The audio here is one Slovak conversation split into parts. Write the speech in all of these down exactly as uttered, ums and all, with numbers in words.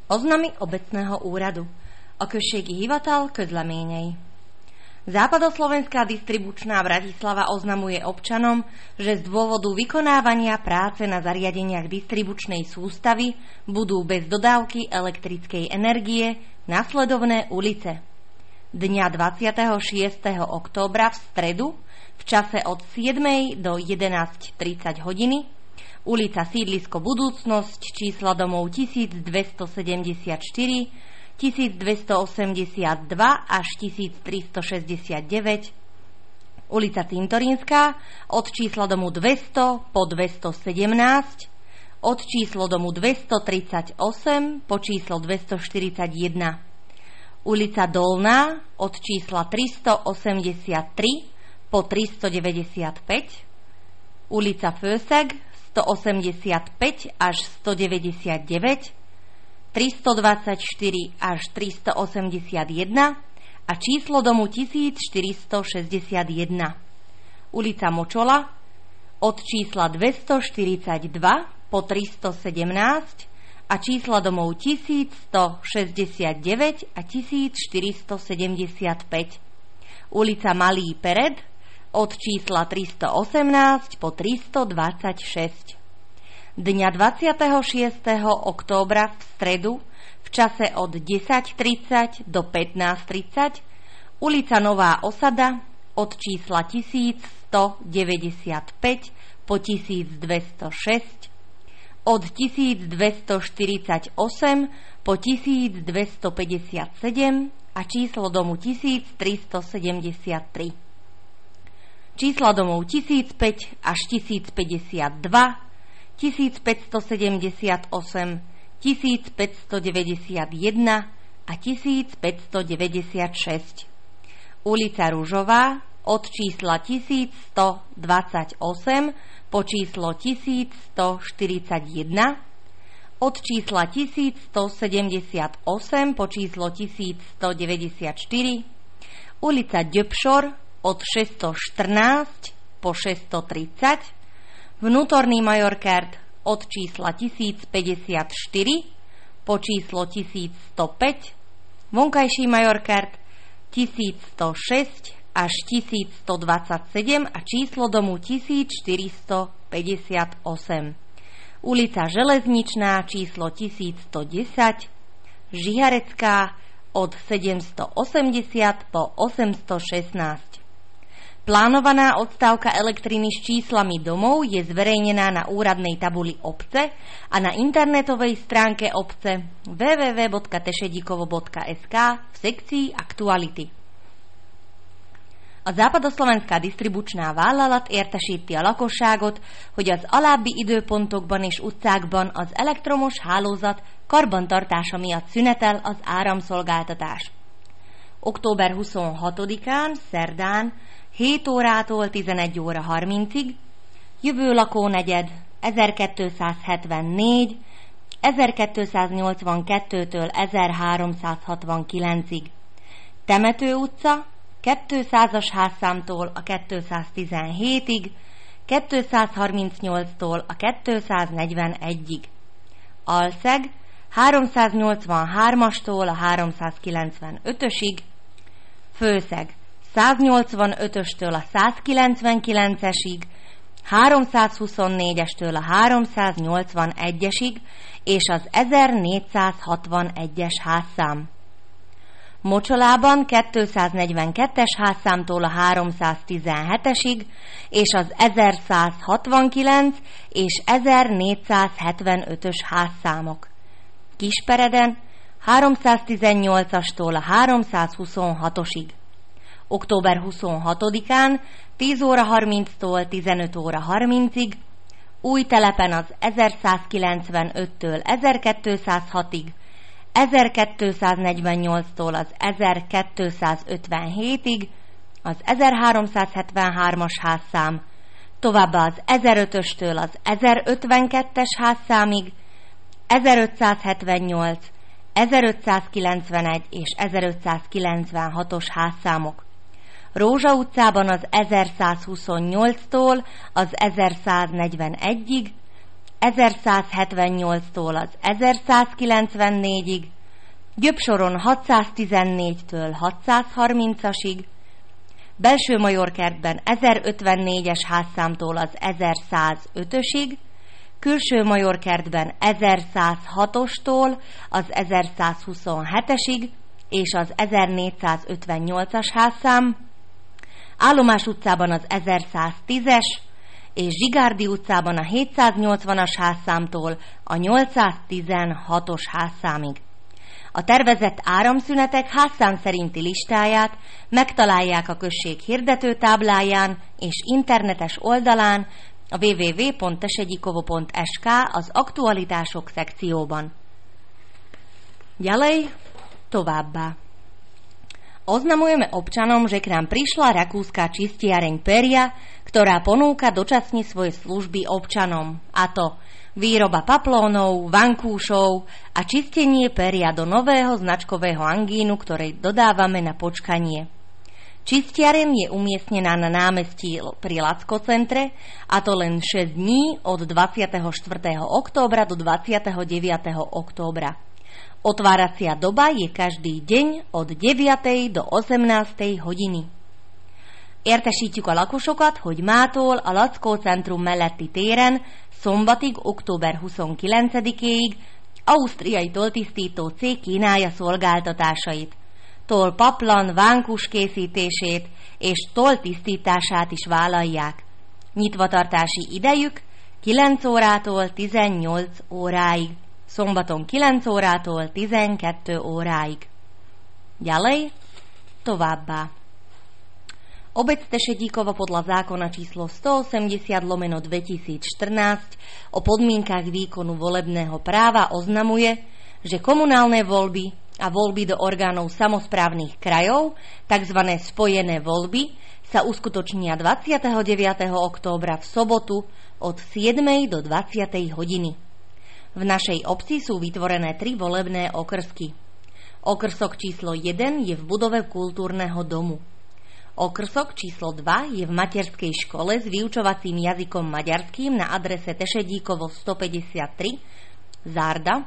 Oznamy obecného úradu. A községi hivatal közleményei. Západoslovenská distribučná Bratislava oznamuje občanom, že z dôvodu vykonávania práce na zariadeniach distribučnej sústavy budú bez dodávky elektrickej energie nasledovné ulice. Dňa dvadsiateho šiesteho októbra v stredu v čase od siedmej do jedenásť tridsať hodiny ulica Sídlisko Budúcnosť, čísla domov tisícdvestosedemdesiatštyri, tisícdvestoosemdesiatdva až tisíctristošesťdesiatdeväť, ulica Cintorínska od čísla domu dvesto po dvestosedemnásť, od číslo domu dvestotridsaťosem po číslo dvestoštyridsaťjeden, ulica Dolná od čísla tristoosemdesiattri po tristodeväťdesiatpäť, ulica Főszeg stoosemdesiatpäť až stodeväťdesiatdeväť, tristodvadsaťštyri až tristoosemdesiatjeden a číslo domu tisícštyristošesťdesiatjeden. Ulica Močola od čísla dvestoštyridsaťdva po tristosedemnásť a čísla domov tisícstošesťdesiatdeväť a tisícštyristosedemdesiatpäť. Ulica Malý Pered od čísla tristoosemnásť po tristodvadsaťšesť. Dňa dvadsiateho šiesteho októbra v stredu v čase od desať tridsať do pätnásť tridsať ulica Nová Osada od čísla tisícstodeväťdesiatpäť po tisícdvestošesť, od tisícdvestoštyridsaťosem po tisícdvestopäťdesiatsedem a číslo domu tisíctristosedemdesiattri. Čísla domov tisícpäť až tisícpäťdesiatdva, tisícpäťstosedemdesiatosem, tisícpäťstodeväťdesiatjeden a tisícpäťstodeväťdesiatšesť. Ulica Ružová od čísla tisícstodvadsaťosem po číslo tisícstoštyridsaťjeden, od čísla tisícstosedemdesiatosem po číslo tisícstodeväťdesiatštyri, ulica Ďöpšor od šesťstoštrnásť po šesťstotridsať, Vnútorný Majorkert od čísla tisícpäťdesiatštyri po číslo tisícstopäť, Vonkajší Majorkert tisícstošesť až tisícstodvadsaťsedem a číslo domu tisícštyristopäťdesiatosem. Ulica Železničná číslo tisícstodesať, Žiharecká od sedemstoosemdesiat po osemstošestnásť. Plánovaná odstávka elektriny s číslami domov je zverejnená na úradnej tabuli obce a na internetovej stránke obce w w w bodka tešedikovo bodka es ká v sekcii Aktuality. A západoslovenská disztribučná vállalat értesíti a lakosságot, hogy az alábbi időpontokban és utcákban az elektromos hálózat karbantartása miatt szünetel az áramszolgáltatás. október huszonhatodikán, szerdán, hét órától tizenegy óra harmincig, jövő lakónegyed ezerkétszázhetvennégy, ezerkétszáznyolcvankettőtől ezerháromszázhatvankilencig, Temető utca kétszázas házszámtól a kétszáztizenhétig, kétszázharmincnyolctól a kétszáznegyvenegyig, Alszeg háromszáznyolcvanhármastól a háromszázkilencvenötösig, Főszeg száznyolcvanötöstől a százkilencvenkilencesig, háromszázhuszonnégyestől a háromszáznyolcvanegyesig és az ezernégyszázhatvanegyes házszám. Mocsolában kétszáznegyvenkettes házszámtól a háromszáztizenhetesig és az ezerszázhatvankilenc és ezernégyszázhetvenötös házszámok. Kispereden háromszáztizennyolcastól a háromszázhuszonhatosig. október huszonhatodikán tíz óra harminctól tizenöt óra harmincig, Újtelepen az ezerszázkilencvenöttől ezerkétszázhatig, ezerkétszáznegyvennyolctól az ezerkétszázötvenhétig, az ezerháromszázhetvenhármas házszám, továbbá az ezerötöstől az ezerötvenkettes házszámig, ezerötszázhetvennyolc, ezerötszázkilencvenegy és ezerötszázkilencvenhatos házszámok. Rózsa utcában az ezerszázhuszonnyolctól az ezerszáznegyvenegyig, ezerszázhetvennyolctól az ezerszázkilencvennégyig, Gyöpsoron hatszáztizennégytől hatszázharmincasig, Belső-Majorkertben ezerötvennégyes házszámtól az ezerszázötösig, Külső-Majorkertben ezerszázhatostól az ezerszázhuszonhetesig és az ezernégyszázötvennyolcas házszám, Állomás utcában az ezerszáztízes és Zsigárdi utcában a hétszáznyolcvanas házszámtól a nyolcszáztizenhatos házszámig. A tervezett áramszünetek házszám szerinti listáját megtalálják a község hirdetőtábláján és internetes oldalán a double-u double-u double-u pont tesegyikovo pont es ká az aktualitások szekcióban. Ďalej, továbbá. Oznamujeme občanom, že k nám prišla rakúska čistiareň peria, ktorá ponúka dočasne svoje služby občanom, a to výroba paplónov, vankúšov a čistenie peria do nového značkového angínu, ktoré dodávame na počkanie. Čistiareň je umiestnená na námestí pri Lacko centre, a to len šesť dní od dvadsiateho štvrtého októbra do dvadsiateho deviateho októbra. Otváracia doba je každý deň od deviatej do osemnástej hodiny. Értesítjük a lakosokat, hogy mától a Lackó centrum melletti téren szombatig, október huszonkilencedikéig ausztriai tolltisztító cég kínálja szolgáltatásait. Toll paplan, vánkus készítését és tolltisztítását is vállalják. Nyitvatartási idejük kilenc órától tizennyolc óráig, szombaton kilenc órától tizenkettő óráig. Ďalej, továbbá. Obec Tešedíkova podľa zákona číslo stoosemdesiat lomeno dvetisícštrnásť o podmienkach výkonu volebného práva oznamuje, že komunálne voľby a voľby do orgánov samosprávnych krajov, tzv. Spojené voľby, sa uskutočnia dvadsiateho deviateho októbra v sobotu od siedmej do dvadsiatej hodiny. V našej obci sú vytvorené tri volebné okrsky. Okrsok číslo jeden je v budove kultúrneho domu. Okrsok číslo dva je v materskej škole s vyučovacím jazykom maďarským na adrese Tešedíkovo stopäťdesiattri Zárda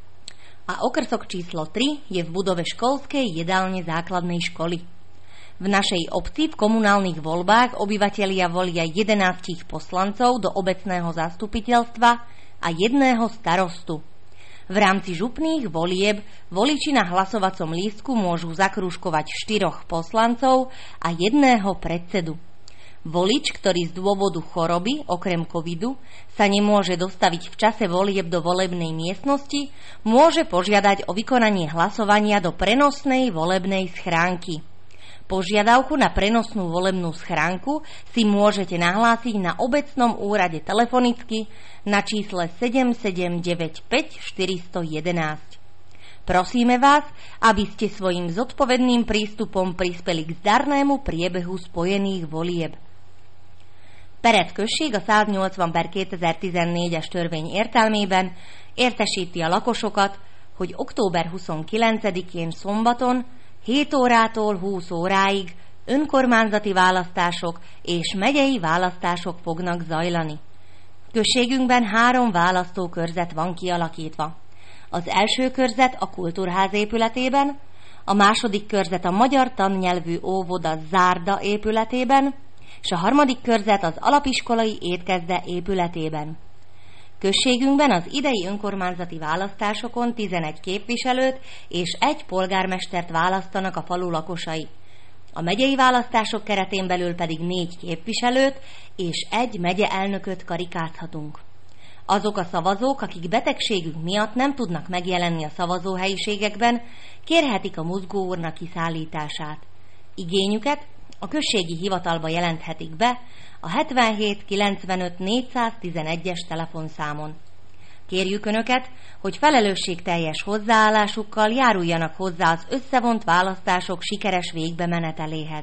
a okrsok číslo tri je v budove školskej jedálne základnej školy. V našej obci v komunálnych voľbách obyvatelia volia jedenásť poslancov do obecného zastupiteľstva a jedného starostu. V rámci župných volieb voliči na hlasovacom lístku môžu zakrúžkovať štyroch poslancov a jedného predsedu. Volič, ktorý z dôvodu choroby, okrem covidu, sa nemôže dostaviť v čase volieb do volebnej miestnosti, môže požiadať o vykonanie hlasovania do prenosnej volebnej schránky. Požiadavku na prenosnú volebnú schránku si môžete nahlásiť na obecnom úrade telefonicky na čísle sedem sedem deväť päť štyri jeden jedna. Prosíme vás, aby ste svojim zodpovedným prístupom prispeli k zdarnému priebehu spojených volieb. Perec község a száznyolcvan per kétezer-tizennégyes törvény értelmében értesíti a lakosokat, hogy október huszonkilencedikén szombaton hét órától húsz óráig önkormányzati választások és megyei választások fognak zajlani. Községünkben három választókörzet van kialakítva. Az első körzet a Kultúrház épületében, a második körzet a magyar tannyelvű óvoda Zárda épületében, és a harmadik körzet az alapiskolai étkezde épületében. Községünkben az idei önkormányzati választásokon tizenegy képviselőt és egy polgármestert választanak a falu lakosai. A megyei választások keretén belül pedig négy képviselőt és egy megyeelnököt karikázhatunk. Azok a szavazók, akik betegségük miatt nem tudnak megjelenni a szavazóhelyiségekben, kérhetik a mozgóurna kiszállítását. Igényüket a községi hivatalba jelenthetik be a hetvenhét kilencvenöt négyszáztizenegyes telefonszámon. Kérjük Önöket, hogy felelősségteljes hozzáállásukkal járuljanak hozzá az összevont választások sikeres végbemeneteléhez.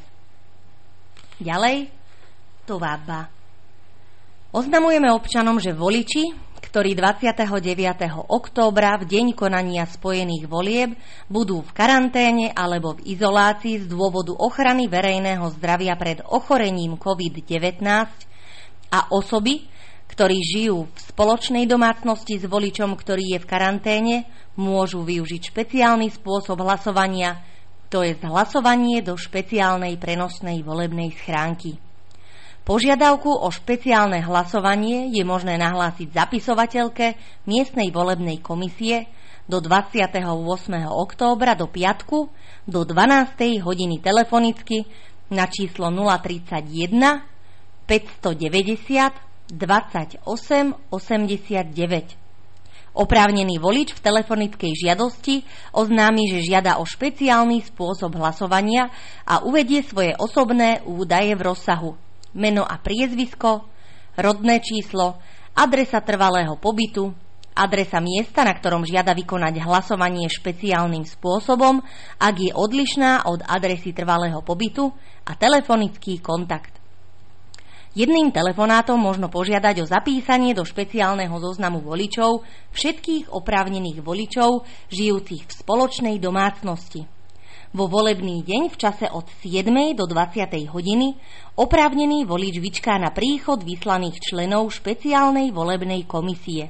Ďalej, továbbá. Oznamujeme občanom, že voliči, ktorí dvadsiateho deviateho októbra v deň konania spojených volieb budú v karanténe alebo v izolácii z dôvodu ochrany verejného zdravia pred ochorením covid devätnásť a osoby, ktorí žijú v spoločnej domácnosti s voličom, ktorý je v karanténe, môžu využiť špeciálny spôsob hlasovania, to je hlasovanie do špeciálnej prenosnej volebnej schránky. Požiadavku o špeciálne hlasovanie je možné nahlásiť zapisovateľke miestnej volebnej komisie do dvadsiateho ôsmeho októbra do piatku do dvanástej hodiny telefonicky na číslo nula tridsaťjeden päťstodeväťdesiat dvadsaťosem osemdesiatdeväť. Oprávnený volič v telefonickej žiadosti oznámi, že žiada o špeciálny spôsob hlasovania a uvedie svoje osobné údaje v rozsahu meno a priezvisko, rodné číslo, adresa trvalého pobytu, adresa miesta, na ktorom žiada vykonať hlasovanie špeciálnym spôsobom, ak je odlišná od adresy trvalého pobytu, a telefonický kontakt. Jedným telefonátom možno požiadať o zapísanie do špeciálneho zoznamu voličov všetkých oprávnených voličov žijúcich v spoločnej domácnosti. Vo volebný deň v čase od siedmej do dvadsiatej hodiny oprávnený volič vyčká na príchod vyslaných členov špeciálnej volebnej komisie.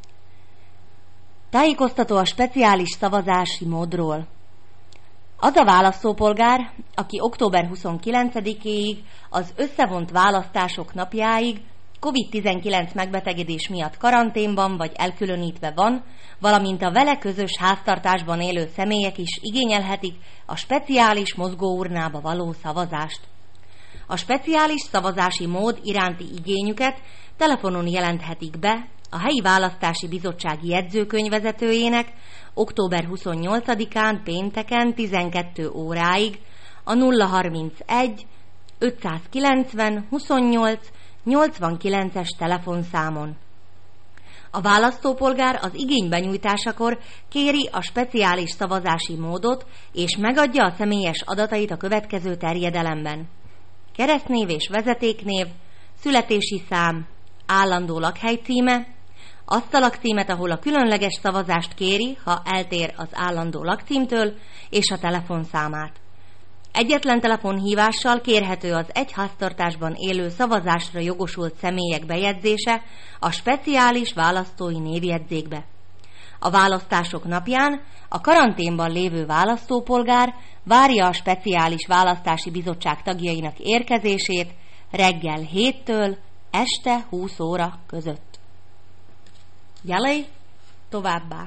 Tájékoztató a speciális szavazási módról. Az a választópolgár, aki október huszonkilencedikéig, az összevont választások napjáig kovid tizenkilenc megbetegedés miatt karanténban vagy elkülönítve van, valamint a vele közös háztartásban élő személyek is igényelhetik a speciális mozgóurnába való szavazást. A speciális szavazási mód iránti igényüket telefonon jelenthetik be a helyi választási bizottság jegyzőkönyvvezetőjének október huszonnyolcadikán pénteken tizenkettő óráig a nulla harmincegy ötszázkilencven huszonnyolc nyolcvankilences telefonszámon. A választópolgár az igény benyújtásakor kéri a speciális szavazási módot és megadja a személyes adatait a következő terjedelemben: keresztnév és vezetéknév, születési szám, állandó lakhely címe, azt a lakcímet, ahol a különleges szavazást kéri, ha eltér az állandó lakcímtől, és a telefonszámát. Egyetlen telefonhívással kérhető az egy háztartásban élő szavazásra jogosult személyek bejegyzése a speciális választói névjegyzékbe. A választások napján a karanténban lévő választópolgár várja a speciális választási bizottság tagjainak érkezését reggel héttől este húsz óra között. Ďalej, továbbá.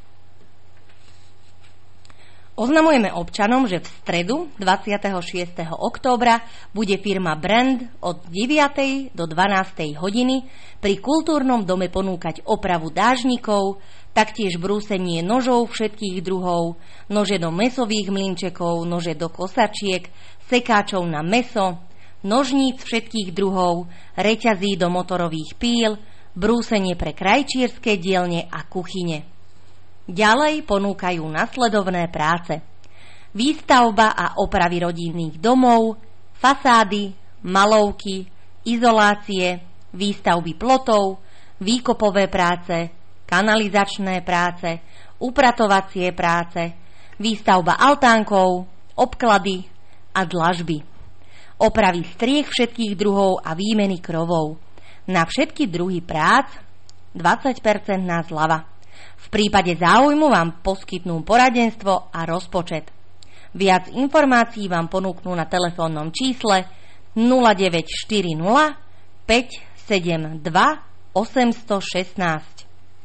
Oznamujeme občanom, že v stredu dvadsiateho šiesteho októbra bude firma Brand od deviatej do dvanástej hodiny pri kultúrnom dome ponúkať opravu dážnikov, taktiež brúsenie nožov všetkých druhov, nože do mesových mlynčekov, nože do kosačiek, sekáčov na meso, nožníc všetkých druhov, reťazí do motorových píl, brúsenie pre krajčírske dielne a kuchyne. Ďalej ponúkajú nasledovné práce: výstavba a opravy rodinných domov, fasády, malovky, izolácie, výstavby plotov, výkopové práce, kanalizačné práce, upratovacie práce, výstavba altánkov, obklady a dlažby, opravy striech všetkých druhov a výmeny krovov. Na všetky druhy prác dvadsať percent zľava. V prípade záujmu vám poskytnú poradenstvo a rozpočet. Viac informácií vám ponúknú na telefónnom čísle nula deväť štyri nula päť sedem dva osem egy šesť.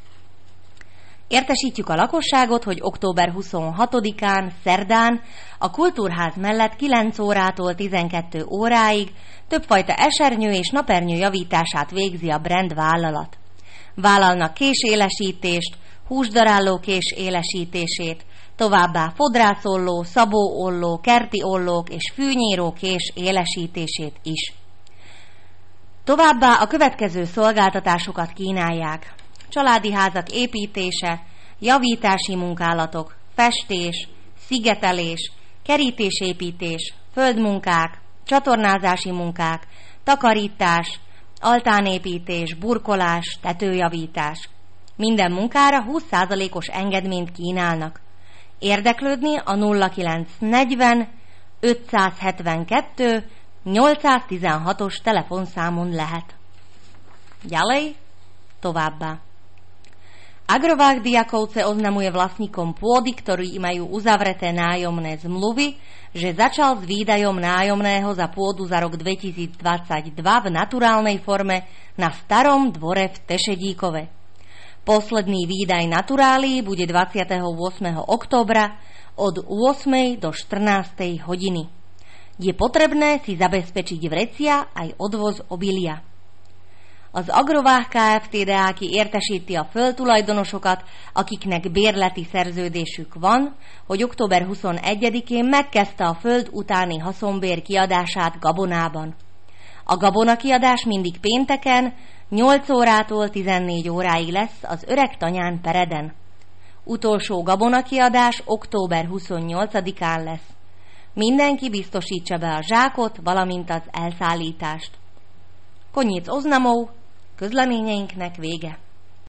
Értesítjük a lakosságot, hogy október huszonhatodikán, szerdán a Kultúrház mellett kilenc órától tizenkettő óráig többfajta esernyő és napernyő javítását végzi a Brand vállalat. Vállalnak késélesítést, húsdarálló kés élesítését, továbbá fodrászolló, szabóolló, kerti ollók és fűnyíró kés élesítését is. Továbbá a következő szolgáltatásokat kínálják: családi házak építése, javítási munkálatok, festés, szigetelés, kerítésépítés, földmunkák, csatornázási munkák, takarítás, altánépítés, burkolás, tetőjavítás. Minden munkára húsz százalékos engedményt kínálnak. Érdeklődni a nulla kilencszáznegyven ötszázhetvenkettő nyolcszáztizenhatos telefonszámon lehet. Ďalej, továbbá. Agrovách Diakovce oznamuje vlastníkom pôdy, ktorí majú uzavreté nájomné zmluvy, že začal s výdajom nájomného za pôdu za rok dvetisícdvadsaťdva v naturálnej forme na starom dvore v Tešedíkove. Posledný výdaj naturálii bude dvadsiateho ôsmeho októbra od ôsmej do štrnástej hodiny. Je potrebné si zabezpečiť vrecia aj odvoz obilia. Az Agrovák Kft. De, aki értesíti a földtulajdonosokat, akiknek bérleti szerződésük van, hogy október huszonegyedikén megkezdte a föld utáni haszonbér kiadását gabonában. A gabonakiadás mindig pénteken, nyolc órától tizennégy óráig lesz az Öreg Tanyán Pereden. Utolsó gabonakiadás október huszonnyolcadikán lesz. Mindenki biztosítsa be a zsákot, valamint az elszállítást. Koniec oznamov, közleményeinknek vége.